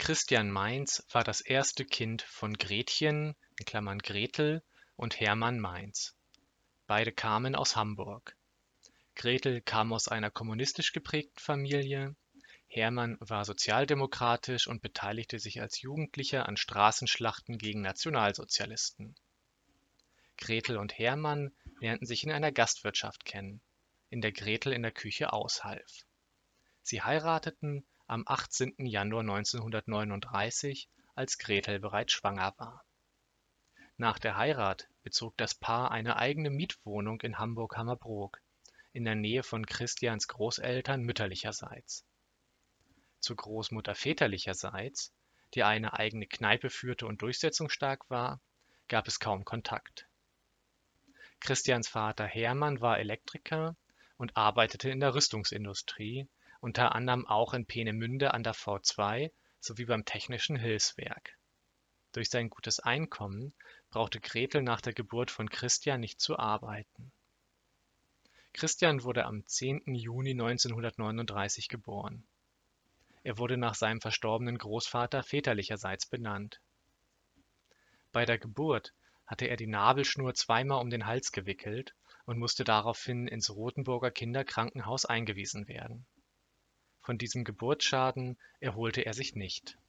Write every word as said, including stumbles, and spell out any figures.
Christian Mainz war das erste Kind von Gretchen in Klammern (Gretel) und Hermann Mainz. Beide kamen aus Hamburg. Gretel kam aus einer kommunistisch geprägten Familie, Hermann war sozialdemokratisch und beteiligte sich als Jugendlicher an Straßenschlachten gegen Nationalsozialisten. Gretel und Hermann lernten sich in einer Gastwirtschaft kennen, in der Gretel in der Küche aushalf. Sie heirateten am achtzehnten Januar neunzehnhundertneununddreißig, als Gretel bereits schwanger war. Nach der Heirat bezog das Paar eine eigene Mietwohnung in Hamburg-Hammerbrook, in der Nähe von Christians Großeltern mütterlicherseits. Zur Großmutter väterlicherseits, die eine eigene Kneipe führte und durchsetzungsstark war, gab es kaum Kontakt. Christians Vater Hermann war Elektriker und arbeitete in der Rüstungsindustrie, unter anderem auch in Peenemünde an der V zwei sowie beim Technischen Hilfswerk. Durch sein gutes Einkommen brauchte Gretel nach der Geburt von Christian nicht zu arbeiten. Christian wurde am zehnten Juni neunzehnhundertneununddreißig geboren. Er wurde nach seinem verstorbenen Großvater väterlicherseits benannt. Bei der Geburt hatte er die Nabelschnur zweimal um den Hals gewickelt und musste daraufhin ins Rothenburger Kinderkrankenhaus eingewiesen werden. Von diesem Geburtsschaden erholte er sich nicht